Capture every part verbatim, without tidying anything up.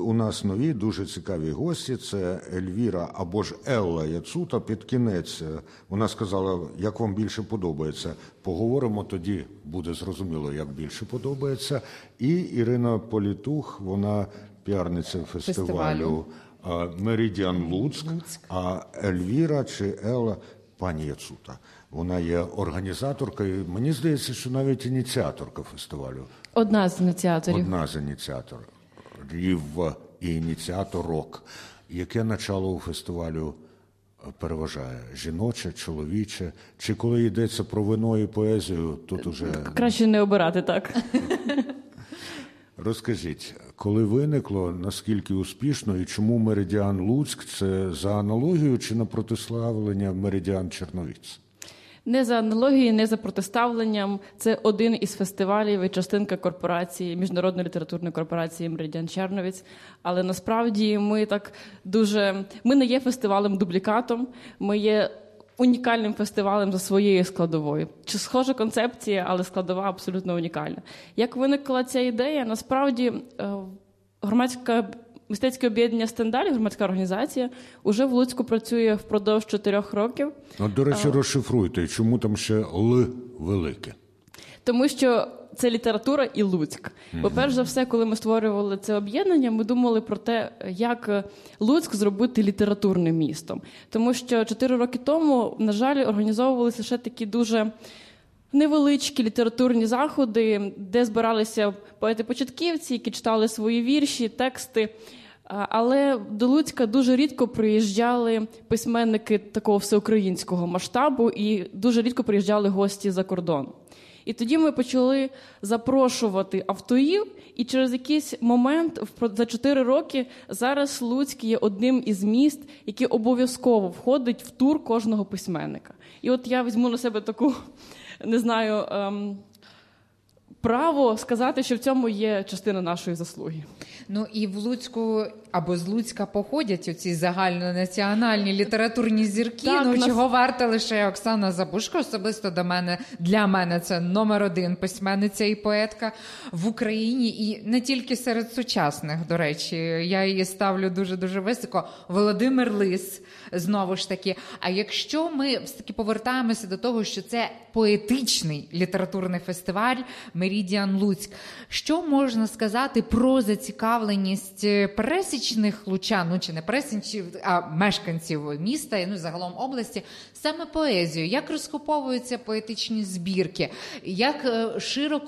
у нас нові, дуже цікаві гості. Це Ельвіра або ж Елла Яцута. Під кінець вона сказала, як вам більше подобається. Поговоримо, тоді буде зрозуміло, як більше подобається. І Ірина Політух, вона піарниця фестивалю, фестивалю. Меридіан Луцьк, а Ельвіра чи Елла – пані Яцута. Вона є організаторкою, мені здається, що навіть ініціаторка фестивалю. Одна з ініціаторів. Одна з ініціаторів і ініціаторок. Яке начало у фестивалю переважає? Жіноче, чоловіче? Чи коли йдеться про вино і поезію, тут уже... Краще не обирати, так. Розкажіть, коли виникло, наскільки успішно і чому Меридіан Луцьк? Це за аналогією чи на протиставлення Меридіан Черновіць? Не за аналогією, не за протиставленням. Це один із фестивалів і частинка корпорації, міжнародної літературної корпорації Меридіан Черновіць. Але насправді ми так дуже... Ми не є фестивалем-дублікатом, ми є унікальним фестивалем за своєю складовою. Чи схожа концепція, але складова абсолютно унікальна. Як виникла ця ідея? Насправді громадська мистецьке об'єднання «Стендаль», громадська організація, уже в Луцьку працює впродовж чотирьох років. От, до речі, розшифруйте, чому там ще «Л» велике? Тому що це література і Луцьк. Mm-hmm. Бо перш за все, коли ми створювали це об'єднання, ми думали про те, як Луцьк зробити літературним містом. Тому що чотири роки тому, на жаль, організовувалися ще такі дуже невеличкі літературні заходи, де збиралися поети-початківці, які читали свої вірші, тексти. Але до Луцька дуже рідко приїжджали письменники такого всеукраїнського масштабу і дуже рідко приїжджали гості за кордону. І тоді ми почали запрошувати авторів, і через якийсь момент, за чотири роки, зараз Луцьк є одним із міст, який обов'язково входить в тур кожного письменника. І от я візьму на себе таку, не знаю, ем, право сказати, що в цьому є частина нашої заслуги. Ну і в Луцьку, або з Луцька походять оці загальнонаціональні літературні зірки, так, ну нас... чого варта лише Оксана Забушко, особисто до мене, для мене це номер один письменниця і поетка в Україні, і не тільки серед сучасних, до речі, я її ставлю дуже-дуже високо. Володимир Лис, знову ж таки. А якщо ми все-таки повертаємося до того, що це поетичний літературний фестиваль «Меридіан Луцьк», що можна сказати про зацікавленість пересічних лучан, ну чи не пересічних, а мешканців міста, ну загалом області, саме поезію? Як розкуповуються поетичні збірки? Як широко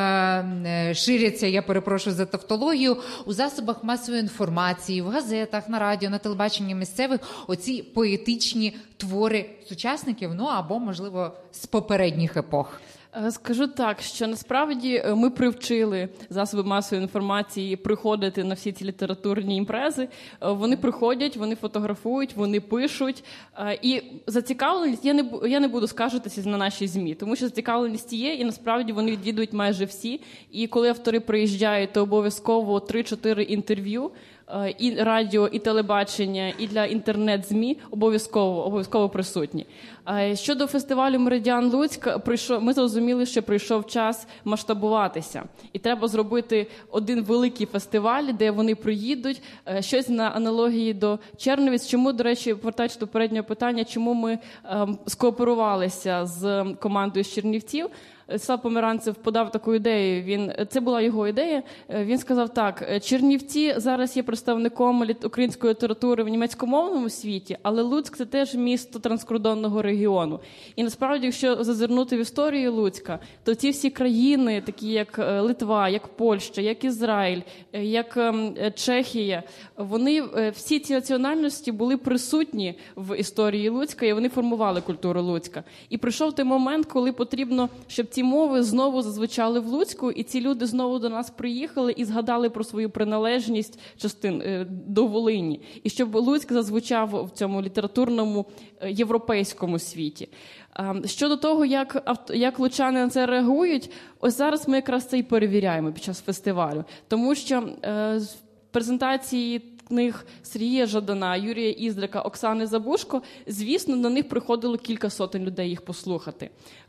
е, ширяться, я перепрошую за тавтологію, у засобах масової інформації, в газетах, на радіо, на телебаченні місцевих оці поетичні твори сучасників, ну або, можливо, з попередніх епох? Скажу так, що насправді ми привчили засоби масової інформації приходити на всі ці літературні імпрези. Вони приходять, вони фотографують, вони пишуть. І зацікавленість, я не, я не буду скаржитися на наші ЗМІ, тому що зацікавленість є, і насправді вони відвідують майже всі. І коли автори приїжджають, то обов'язково три-чотири інтерв'ю, і радіо, і телебачення, і для інтернет-ЗМІ обов'язково, обов'язково присутні. Щодо фестивалю «Меридіан Луцьк», прийшов, ми зрозуміли, що прийшов час масштабуватися. І треба зробити один великий фестиваль, де вони приїдуть, щось на аналогії до Черновіць. Чому, до речі, повертаючись до попереднього питання, чому ми ем, скооперувалися з командою з Чернівців? Слав Померанцев подав таку ідею, він, це була його ідея, він сказав так: Чернівці зараз є представником української літератури в німецькомовному світі, але Луцьк – це теж місто транскордонного регіону. І насправді, якщо зазирнути в історію Луцька, то ці всі країни, такі як Литва, як Польща, як Ізраїль, як Чехія, вони, всі ці національності були присутні в історії Луцька, і вони формували культуру Луцька. І прийшов той момент, коли потрібно, щоб ці мови знову зазвучали в Луцьку, і ці люди знову до нас приїхали і згадали про свою приналежність частин до Волині. І щоб Луцьк зазвучав в цьому літературному європейському світі. Щодо того, як, як лучани на це реагують, ось зараз ми якраз це і перевіряємо під час фестивалю. Тому що е, в презентації книг Сергія Жадана, Юрія Іздрика, Оксани Забушко, звісно, на них приходило кілька сотень людей їх послухати.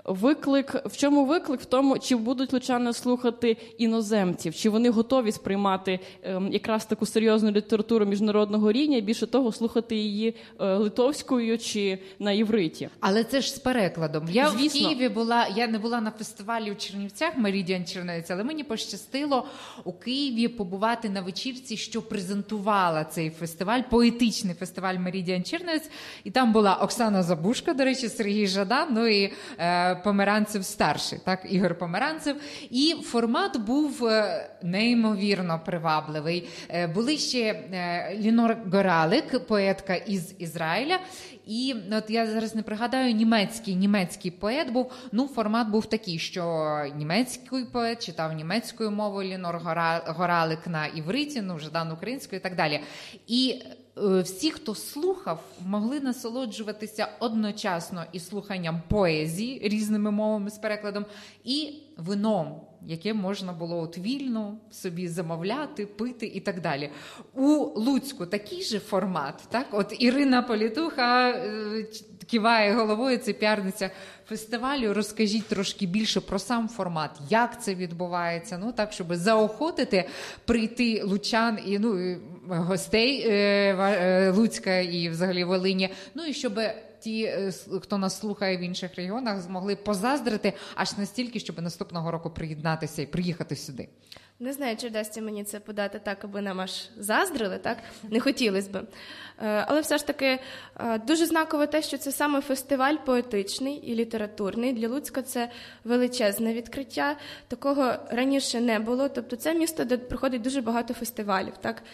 Виклик, в чому виклик? В тому, чи будуть лучани слухати іноземців, чи вони готові сприймати е, якраз таку серйозну літературу міжнародного рівня, і більше того, слухати її е, литовською чи на івриті. Але це ж з перекладом. Я Звісно. в Києві була, я не була на фестивалі у Чернівцях, Меридіан Чернівець, але мені пощастило у Києві побувати на вечірці, що презентувала цей фестиваль, поетичний фестиваль Меридіан Чернівець, і там була Оксана Забушко, до речі, Сергій Жадан, ну і е, Померанцев старший, так, Ігор Померанцев. І формат був неймовірно привабливий. Були ще Лінор Горалик, поетка із Ізраїля, і от я зараз не пригадаю, німецький, німецький поет був, ну формат був такий, що німецький поет читав німецькою мовою, Лінор Горалик на івриті, ну, Жадан українською і так далі. І всі, хто слухав, могли насолоджуватися одночасно і слуханням поезії різними мовами з перекладом, і вином, яке можна було от вільно собі замовляти, пити і так далі. У Луцьку такий же формат, так? От Ірина Політуха е, киває головою, це піарниця фестивалю. Розкажіть трошки більше про сам формат, як це відбувається, ну так, щоб заохотити прийти лучан і ну, і гостей е, е, Луцька і взагалі Волині, ну і щоб ті, хто нас слухає в інших регіонах, змогли позаздрити аж настільки, щоб наступного року приєднатися і приїхати сюди. Не знаю, чи вдасться мені це подати так, аби нам аж заздрили, так? Не хотілося б. Але все ж таки дуже знаково те, що це саме фестиваль поетичний і літературний. Для Луцька це величезне відкриття. Такого раніше не було. Тобто це місто, де проходить дуже багато фестивалів, так?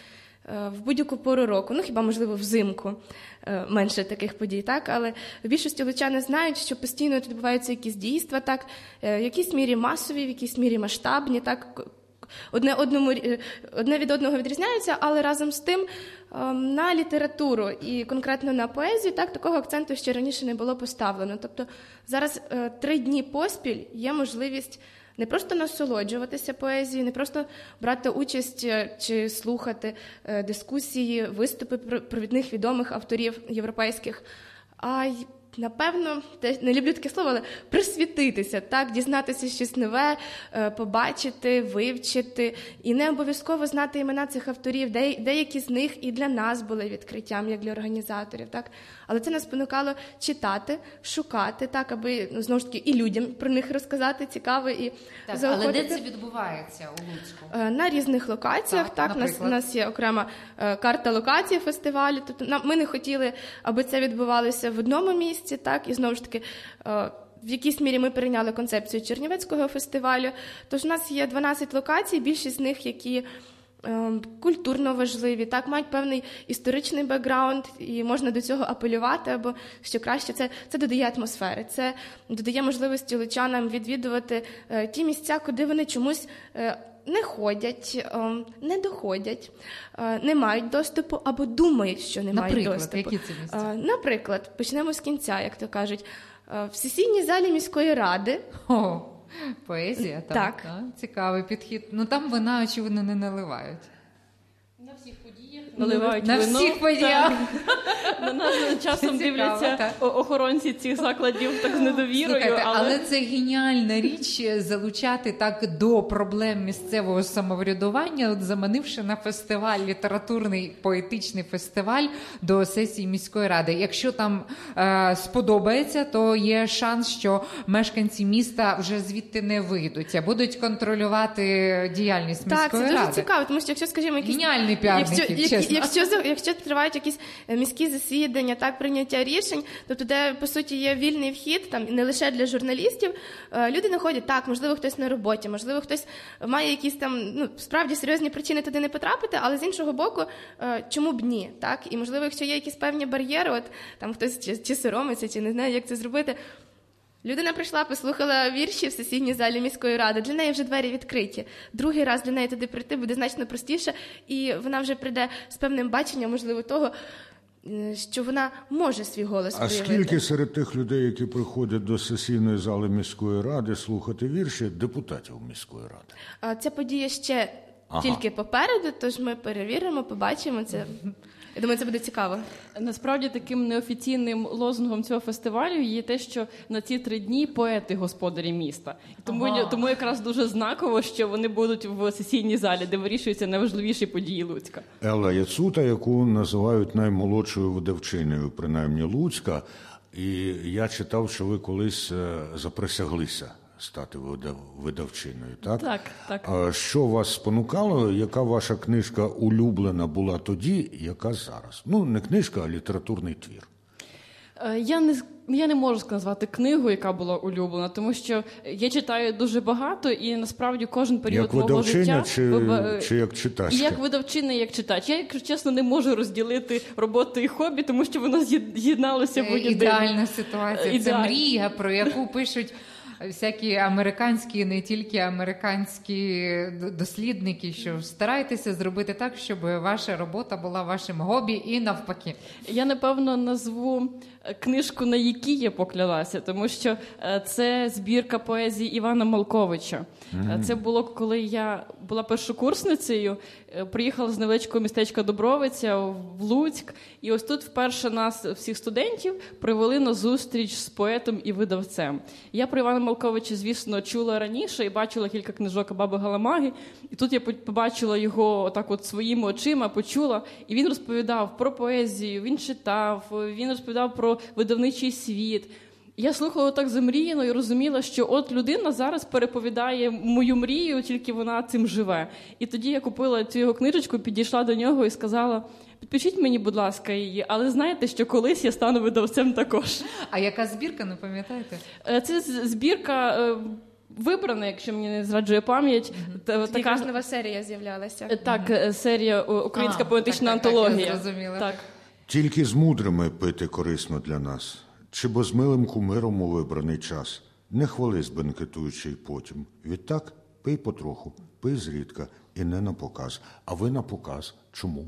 В будь-яку пору року, ну хіба, можливо, взимку менше таких подій, так? Але в більшості лучани знають, що постійно тут відбуваються якісь дійства, так? В якійсь мірі масові, в якійсь мірі масштабні, так? Одне, одному, одне від одного відрізняються, але разом з тим на літературу і конкретно на поезію так, такого акценту ще раніше не було поставлено. Тобто зараз три дні поспіль є можливість не просто насолоджуватися поезією, не просто брати участь чи слухати дискусії, виступи провідних відомих авторів європейських, а й напевно, не люблю таке слово, але присвітитися, так, дізнатися щось нове, побачити, вивчити. І не обов'язково знати імена цих авторів. Деякі з них і для нас були відкриттям, як для організаторів, так. Але це нас спонукало читати, шукати, так, аби, ну, знову ж таки, і людям про них розказати цікаво і так, заохотити. Але де це відбувається у Луцьку? На різних локаціях, так, так у нас, у нас є окрема карта локації фестивалю. Тобто ми не хотіли, аби це відбувалося в одному місці, так, і знову ж таки, в якійсь мірі ми перейняли концепцію Чернівецького фестивалю. Тож у нас є дванадцять локацій, більшість з них, які е, культурно важливі, так, мають певний історичний бекграунд, і можна до цього апелювати, або, що краще, це, це додає атмосфери, це додає можливості лучанам відвідувати е, ті місця, куди вони чомусь е, не ходять, не доходять, не мають доступу або думають, що не Наприклад, мають доступу. які це місця? Наприклад, почнемо з кінця, як то кажуть. В сесійній залі міської ради. О, поезія, так. Так. так. Цікавий підхід. Ну там вина, очевидно, не наливають. На всіх подіях наливають на вино. всіх подіях. На нас часом Цікаво, дивляться так. охоронці цих закладів так з недовірою. Слухайте, але... але це геніальна річ залучати так до проблем місцевого самоврядування, от заманивши на фестиваль, літературний поетичний фестиваль до сесії міської ради. Якщо там е, сподобається, то є шанс, що мешканці міста вже звідти не вийдуть, а будуть контролювати діяльність міської ради. Так, це дуже цікаво, тому що якщо, скажімо, якісь... Геніальний піарник, якщо, чесно. Якщо, якщо, якщо тривають якісь міські засідання, так, прийняття рішень, то туди, по суті, є вільний вхід, там, не лише для журналістів, люди не ходять, так, можливо, хтось на роботі, можливо, хтось має якісь там, ну, справді серйозні причини туди не потрапити, але з іншого боку, чому б ні, так, і, можливо, якщо є якісь певні бар'єри, от, там, хтось чи, чи соромиться, чи не знає, як це зробити, людина прийшла, послухала вірші в сесійній залі міської ради, для неї вже двері відкриті. Другий раз для неї туди прийти буде значно простіше, і вона вже прийде з певним баченням, можливо, того, що вона може свій голос а проявити. А скільки серед тих людей, які приходять до сесійної зали міської ради слухати вірші, депутатів міської ради? Ця подія ще ага. тільки попереду, тож ми перевіримо, побачимо це. Я думаю, це буде цікаво. Насправді, таким неофіційним лозунгом цього фестивалю є те, що на ці три дні поети господарі міста. Тому, ага. тому якраз дуже знаково, що вони будуть в сесійній залі, де вирішуються найважливіші події Луцька. Елла Яцута, яку називають наймолодшою видавчиною, принаймні Луцька, і я читав, що ви колись заприсяглися стати видавчиною, так? Так, так. А що вас спонукало? Яка ваша книжка улюблена була тоді, яка зараз? Ну, не книжка, а літературний твір. Я не, я не можу назвати книгу, яка була улюблена, тому що я читаю дуже багато, і насправді кожен період мого життя... Як видавчиня чи, чи як читачка? Як видавчиня, як читач. Я, якщо чесно, не можу розділити роботу і хобі, тому що воно з'єдналося в один. Ідеальна ситуація. Ідеаль... Це мрія, про яку пишуть всякі американські, не тільки американські дослідники, що старайтеся зробити так, щоб ваша робота була вашим хобі і навпаки. Я, напевно, назву книжку, на якій я поклялася, тому що це збірка поезії Івана Малковича. Mm-hmm. Це було, коли я була першокурсницею, приїхала з невеличкого містечка Дубровиця в Луцьк, і ось тут вперше нас, всіх студентів, привели на зустріч з поетом і видавцем. Я про Івана Малковича, звісно, чула раніше і бачила кілька книжок Баби Галамаги, і тут я побачила його отак от своїми очима, почула, і він розповідав про поезію, він читав, він розповідав про видавничий світ. Я слухала так замріяно і розуміла, що от людина зараз переповідає мою мрію, тільки вона цим живе. І тоді я купила цю його книжечку, підійшла до нього і сказала: підпишіть мені, будь ласка, її, але знаєте, що колись я стану видавцем також. А яка збірка, не пам'ятаєте? Це збірка вибрана, якщо мені не зраджує пам'ять. Mm-hmm. Така ж нова серія з'являлася. Так, mm-hmm. серія «Українська а, поетична так, антологія». Так, так, так. Тільки з мудрими пити корисно для нас. Чи бо з милим кумиром у вибраний час? Не хвались, бенкетуючи й потім. Відтак пий потроху, пий зрідка і не на показ. А ви на показ. Чому?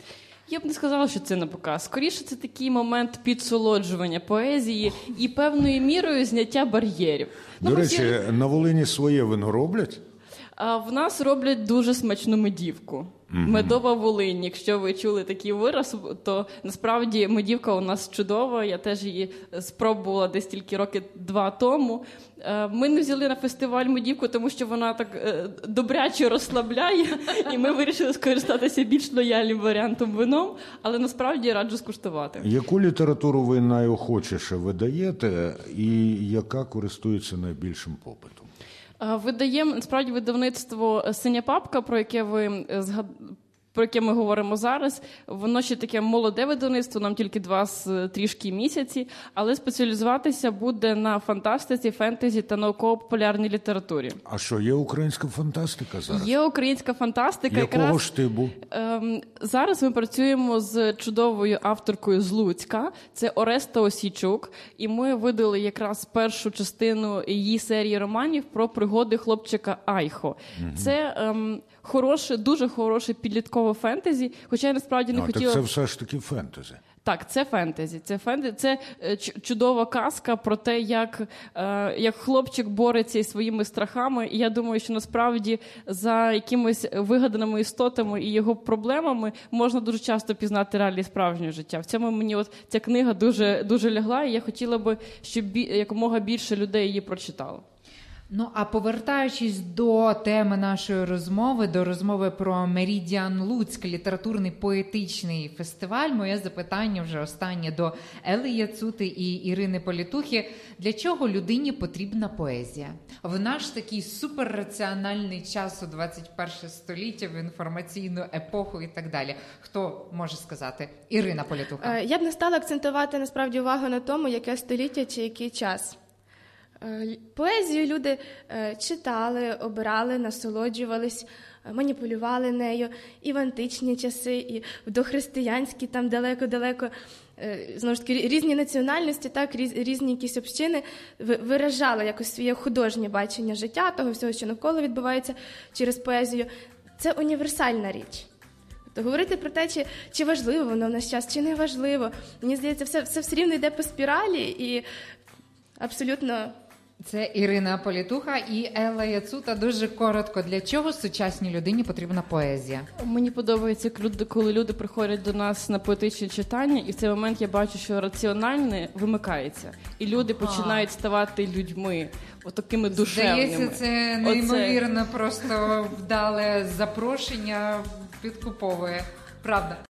Я б не сказала, що це на показ. Скоріше, це такий момент підсолоджування поезії і певною мірою зняття бар'єрів. До ну, речі, всі... на Волині своє вино роблять? А в нас роблять дуже смачну медівку. Mm-hmm. Медова Волинь. Якщо ви чули такий вираз, то насправді медівка у нас чудова. Я теж її спробувала десь тільки роки два тому. Ми не взяли на фестиваль медівку, тому що вона так добряче розслабляє, і ми вирішили скористатися більш лояльним варіантом вином, але насправді раджу скуштувати. Яку літературу ви найохочіше видаєте і яка користується найбільшим попитом? Видаємо, насправді, видавництво «Синя папка», про яке ви згадали, про яке ми говоримо зараз. Воно ще таке молоде видавництво, нам тільки два з трішки місяці, але спеціалізуватися буде на фантастиці, фентезі та науково-популярній літературі. А що, є українська фантастика зараз? Є українська фантастика. Якого якраз, ж типу? Ем, зараз ми працюємо з чудовою авторкою з Луцька, це Ореста Осійчук, і ми видали якраз першу частину її серії романів про пригоди хлопчика Айхо. Угу. Це ем, хороше, дуже хороше підліткове фентезі, хоча я насправді не а, хотіла... Так це все ж таки фентезі. Так, це фентезі. Це фентезі. Це чудова казка про те, як, е, як хлопчик бореться із своїми страхами. І я думаю, що насправді за якимись вигаданими істотами і його проблемами можна дуже часто пізнати реалії справжнього життя. В цьому мені от ця книга дуже, дуже лягла, і я хотіла би, щоб бі, якомога більше людей її прочитало. Ну, а повертаючись до теми нашої розмови, до розмови про Меридіан Луцьк, літературний поетичний фестиваль, моє запитання вже останнє до Елли Яцути і Ірини Політухи. Для чого людині потрібна поезія? В наш такий суперраціональний час у двадцять перше століття, в інформаційну епоху і так далі. Хто може сказати? Ірина Політуха. Я б не стала акцентувати, насправді, увагу на тому, яке століття чи який час. Поезію люди читали, обирали, насолоджувались, маніпулювали нею і в античні часи, і в дохристиянські, там далеко-далеко, знову ж таки, різні національності, так, різні якісь общини виражали якось своє художнє бачення життя, того всього, що навколо відбувається через поезію. Це універсальна річ. То говорити про те, чи, чи важливо воно в наш час, чи не важливо. Мені здається, все, все все рівно йде по спіралі і абсолютно... Це Ірина Політуха і Елла Яцута. Дуже коротко, для чого сучасній людині потрібна поезія? Мені подобається, коли люди приходять до нас на поетичне читання, і в цей момент я бачу, що раціональне вимикається. І люди починають ставати людьми, отакими душевними. Здається, це неймовірно Оце... просто вдале запрошення підкуповує. Правда.